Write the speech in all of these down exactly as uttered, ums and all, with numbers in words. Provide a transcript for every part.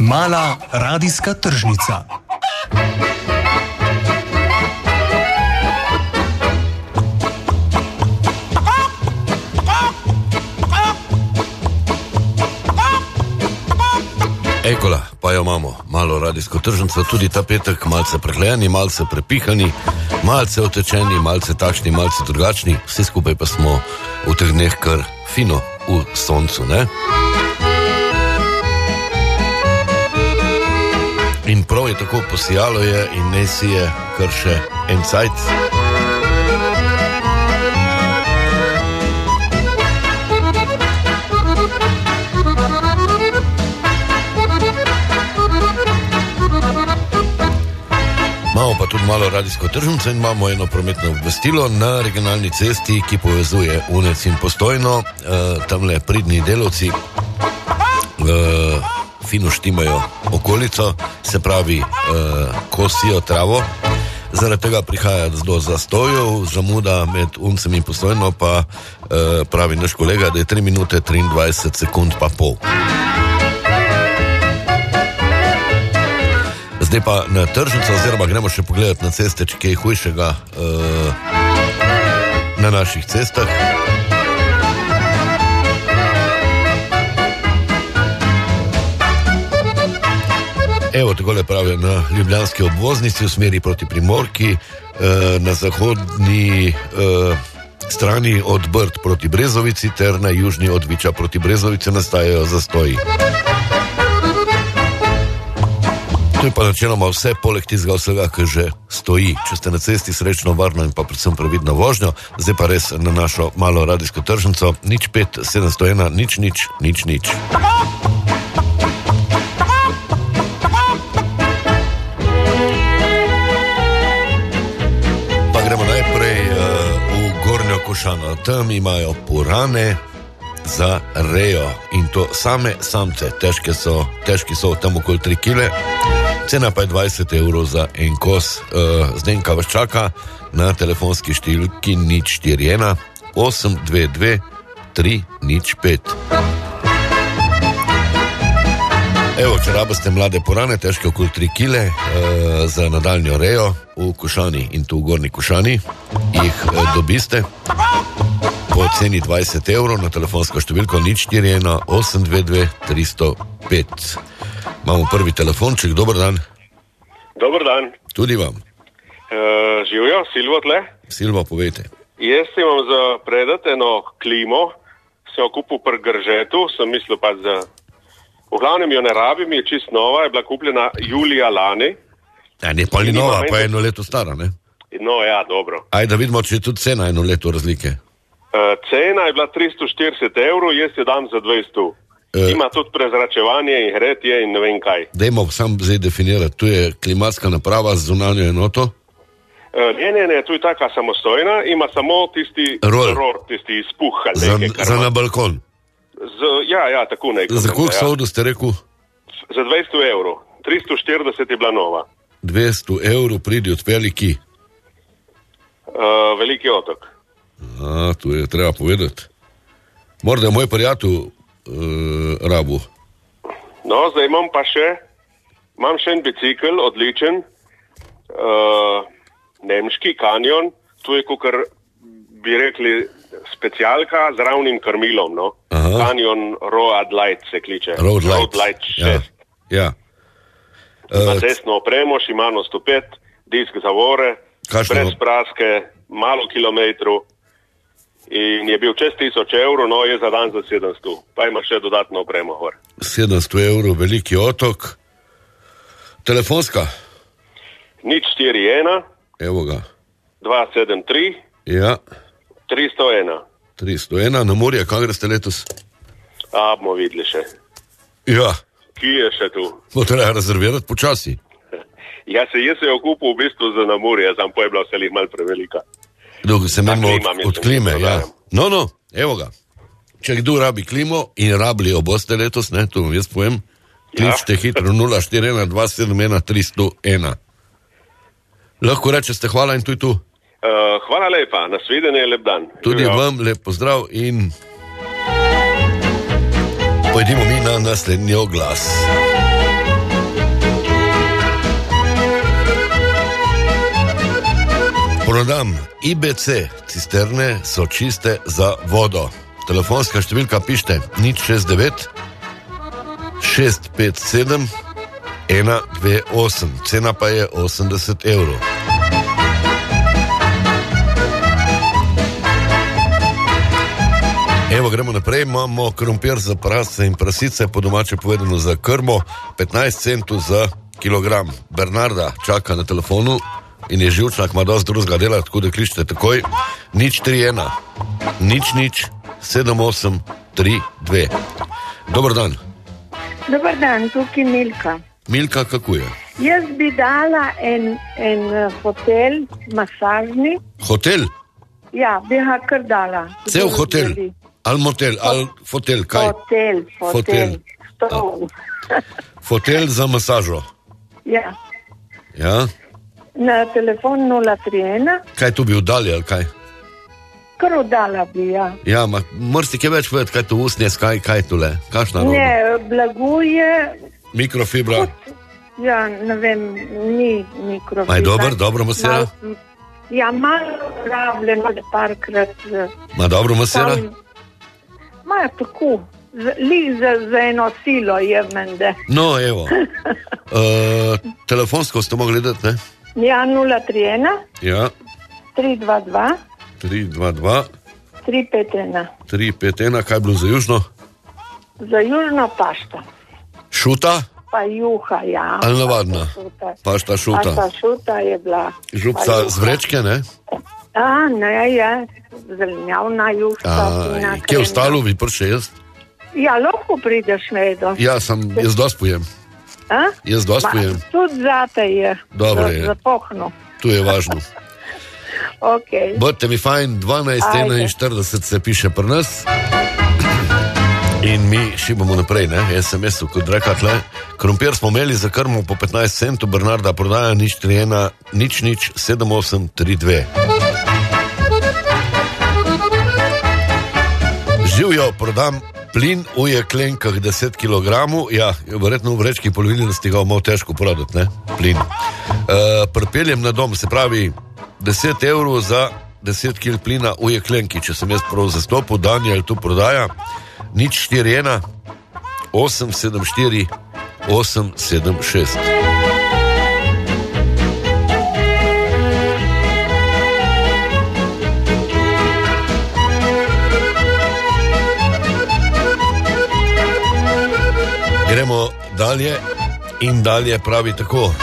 Mala radijska tržnica. Ekola, pa jo imamo, malo radijsko tržnico, tudi ta petek malce prehlejeni, malce prepihani, malce otečeni, malce takšni, malce drugačni, vsi skupaj pa smo v teh dneh kar fino v soncu, ne? In prav je tako, posijalo je in ne si je kar še en cajt. Imamo pa tudi malo radijsko tržnico in imamo eno prometno obvestilo na regionalni cesti, ki povezuje Unec in Postojno. E, tamle pridni delavci e, fino štimajo okolico, se pravi, e, kosijo travo. Zaradi tega prihaja do zastojev, zamuda med Uncem in Postojno pa e, pravi naš kolega, da je tri minute triindvajset sekund pa pol. Zdaj pa na tržnico, oziroma gremo še pogledati na ceste, če kaj hujšega uh, na naših cestah. Evo, takole pravijo na ljubljanski obvoznici v smeri proti Primorki, uh, na zahodni uh, strani od Brd proti Brezovici ter na južni od Viča proti Brezovici nastajajo zastoji. To je pa načeloma vse, poleg tistega vsega, ki že stoji. Če ste na cesti, srečno, varno in pa predvsem previdno vožnjo. Zdaj pa res na našo malo radijsko tržnico. Nič pet, sedemsto ena, nič, nič, nič, nič. Pa gremo najprej uh, v Gornjo Košano. Tam imajo purane za rejo in to same samce. Težke so, težki so tam okoli tri kile. Cena pa je dvajset evrov za en kos. Uh, Zdenka vas čaka na telefonski številki nič štiri ena osem dve dve tri nič pet. Evo, če rabite mlade purane, težke okoli tri kile, uh, za nadaljnjo rejo v Košani in tu v Gornji Košani jih uh, dobiste po ceni dvajset evrov na telefonsko številko nič štiri ena osem dve dve tri nula pet. Imamo prvi telefonček, dober dan. Dober dan. Tudi vam. Uh, živijo, Silvo tle. Silvo, povejte. Jaz imam za predati eno klimo, sem jo kupil pri Gržetu, sem mislil pa za... V glavnem jo ne rabim, je čist nova, je bila kupljena julija lani. Ja, ne, pa ni nova, pa je eno leto stara, ne? No, ja, dobro. Ajde, da vidimo, če je tudi cena eno leto razlike. Uh, cena je bila tristo štirideset evrov, jaz jo dam za dvajset. Ima tudi prezračevanje in hretje in ne vem kaj. Dajmo sam zdaj definirati, tu je klimatska naprava z zunanjo enoto? Uh, ne, ne, ne, tu je taka samostojna, ima samo tisti rol, ror, tisti izpuh. Za, za na balkon? Z, ja, ja, tako nekaj. Za koliko sodu ste rekel? Za dvesto evrov. tristo štirideset je bila nova. dvesto evrov pridi od veliki? Uh, veliki otok. A, tu je treba povedati. Morda je moj prijatelj Uh, rabu. No, zdaj imam pa še imam še en bicikl, odličen uh, nemški Canyon, tu je kakor bi rekli specialka z ravnim krmilom, no. Aha. Canyon Road Light se kliče. Road Light, Road Light šest. Ja, ja. Uh, cestno opremo, Shimano sto pet, disk zavore, Kašno? Brez praske, malo kilometrov. In je bil čez tisoč evrov, no je za dan za sedemsto, pa ima še dodatno opremo gor. sedemsto evrov, veliki otok. Telefonska? nič štiri ena Evo ga. dva sedem tri Ja. tristo ena tristo ena, na morje, kaj greste letos? A, bomo videli še. Ja. Ki je še tu? Bo treba rezervirati počasi. Ja, se jaz se je okupil v bistvu za na morje, sam pa je bila vse malo prevelika. Dolgo se menimo od, klima, od klime, ja. No, no, evo ga. Če kdo rabi klimo in rabili jo boste letos, ne, to vam jaz povem, kličite ja. hitro nula štiri ena dva sedem ena tri nula ena. Lahko rečete hvala in tu je tu. Uh, hvala lepa, nasvidenje, lep dan. Tudi Živijo. vam lep pozdrav in pojdimo mi na naslednji oglas. Prodam I B C cisterne, so čiste za vodo. Telefonska številka pište nič šest devet šest pet sedem ena dve osem, cena pa je osemdeset evrov. Evo, gremo naprej, imamo krompir za prasce in prasice, po domače povedano za krmo, petnajst centov za kilogram. Bernarda čaka na telefonu in je živčnak, ima dosti drugega dela, tako da kličite takoj. Nič tri ena, nič nič, sedem osem tri dve. Dobar dan. Dobar dan, tukaj Milka. Milka, kako je? Jaz bi dala en, en hotel, masažni. Hotel? Ja, bi ga kar dala. Cel hotel? Ali motel, ali fotel, kaj? Hotel, hotel, stol. Fotel za masažo? Ja. Ja? Na telefon nula tri ena. Kaj tu bi vdali, ali kaj? Kar vdala bi, ja. Ja, ma, mrsti kaj več povedati, kaj tu usnje, kaj, kaj tule, kakšna roba? Ne, blaguje. Mikrofibra? Kot, ja, ne vem, ni mikrofibra. Ma je dober, dobro masira? Mal, ja, malo rabljeno, da parkrat. Ma dobro masira? Tam, ma je tako, li za, za eno silo je mende. No, evo. uh, telefonsko ste mogli gledati, ne? Ja, nula tri ena. Ja. tri dva dva. tri dva dva. tri pet ena. tri pet ena, kaj je bilo za južno? Za južno pašta. Šuta? Pa juha, ja. Ali navadna? Pašta šuta. Pašta šuta je bila. Župca z vrečke, ne? A, ne, je. Zelenjavna juha. A, kje ostalo bi prišel jaz? Ja, lahko prideš medo. Ja, sem, jaz dosti pojem. A? Jaz dosti pojem. Tudi zate je. Dobro je. Za pohno. Tu je važno. Ok. Bodite mi fajn, dvanajst enainštirideset se piše pri nas. In mi šibamo naprej, ne, es em es-u, kot reka tle. Krompir smo imeli za krmo po petnajst centov, Bernarda prodaja nič tri ena, nič nič, sedem osem tri dve. Živjo, prodam plin v jeklenkah deset kilogramov, ja, verjetno v vrečki poloviljnosti ga malo težko prodati, ne, plin. E, pripeljem na dom, se pravi, deset evrov za deset kil plina v jeklenki, če sem jaz prav zastopil, Daniel tu prodaja. Nič štiri ena, osem sedem štiri, osem sedem šest. Gremo dalje in dalje pravi tako.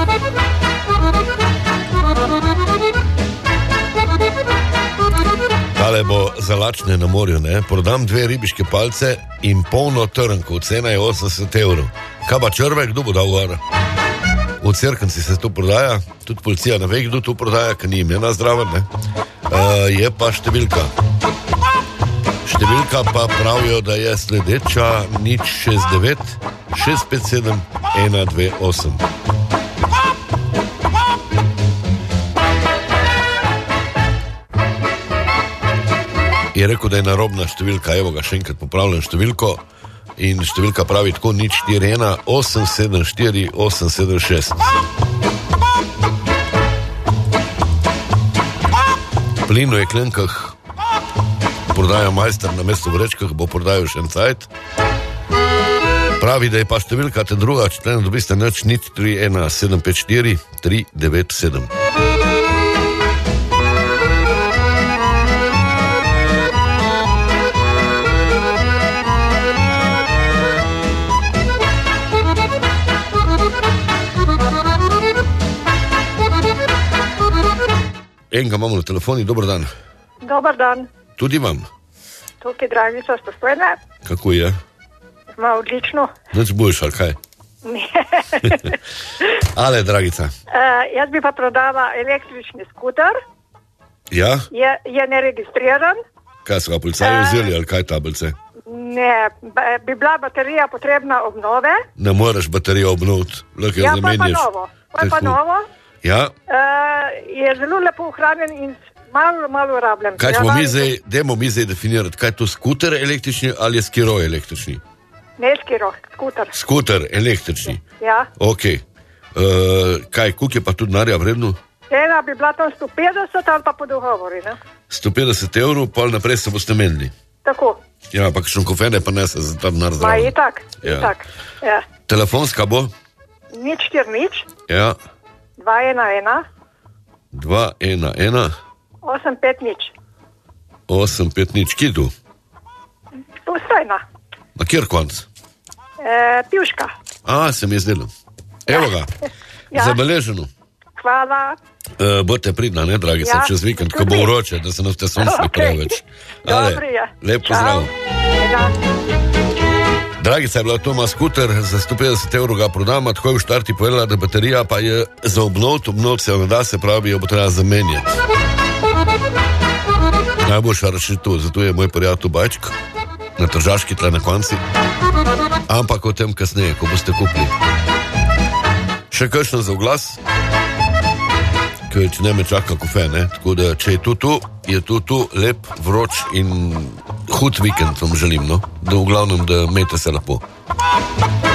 Tale bo za lačne na morju, ne? Prodam dve ribiške palce in polno trnko, cena je osemdeset evrov. Kaj pa črve, kdo bo dal gor? V Cerknici se to prodaja, tudi policija ne ve, kdo to prodaja, ker ni imena zdraven, ne? Uh, je pa številka. Številka pa pravijo, da je sledeča nič šest devet šest pet sedem ena dve osem. Je rekel, da je narobna številka, evo ga še enkrat popravljam številko in številka pravi tako nič štiri ena, osem sedem štiri, osem sedem šest. Plin v jeklenkah prodaja majster na mestu v vrečkah, bo prodajal še en cajt. Pravi, da je pa številka te druga, če te ne dobiste nič, nič tri ena, sedem pet štiri, tri devet sedem. Enega imamo na telefoni, dober dan. Dobar dan. Tudi imam. Tukaj Dragica Stostojna. Kako je? Ma odlično. Nič boljš, ali kaj? Ale, Dragica. Uh, jaz bi pa prodala električni skuter. Ja? Je, je neregistriran. Kaj so ga policaji vzeli, ali kaj tablice? Ne, bi bila baterija potrebna obnove. Ne moreš baterijo obnoviti. Ja, pa pa novo. Pa pa novo. Ja. Uh, je zelo lepo ohranjen in malo, malo rabljen. Kaj smo mi zdaj, dajmo mi zdaj definirati, kaj je to skuter električni ali je skiro električni? Ne skiro, skuter. Skuter električni. Ja. Ok. Uh, kaj, koliko je pa tudi narja vredno? Ena bi bila tam sto petdeset ali pa po dogovori, ne? sto petdeset evrov, pol naprej se boste menili. Tako. Ja, pa kakšen kofe ne pa nese za ta denar Ma zraven. je tak, je Ja. tak. Ja. Telefonska bo? Nič štiri nič, Ja, dva ena ena, dva ena ena, osem pet nič. osem pet nič, kje tu? Vstajna. Na kjer konc? E, pivška. A, se mi je zdelo. Evo ga, Ja. zabeleženo. Hvala. Uh, bote pridna, ne, dragi, Ja, ja, čez vikend, ko bo tudi. vroče, da se ne boste sončni Okej. preveč. Ale, Dobro je. lep Čau. pozdrav. Ja. Dragica je bila Toma skuter, za sto petdeset evrov ga prodama, tako je v štarti povedala, da baterija pa je za obnov, obnov se ne da, se pravi, jo bo treba zamenjati. Najboljša rešitev, zato je moj prijatelj Bajčk, na Tržaški tle na konci, ampak o tem kasneje, ko boste kupili. Še kakšno za oglas? Ker če ne me čaka kofe, ne? Tako da, če je tu tu, je tu tu lep, vroč in hud vikend vam želim, no? Da v glavnem, da imejte se lepo.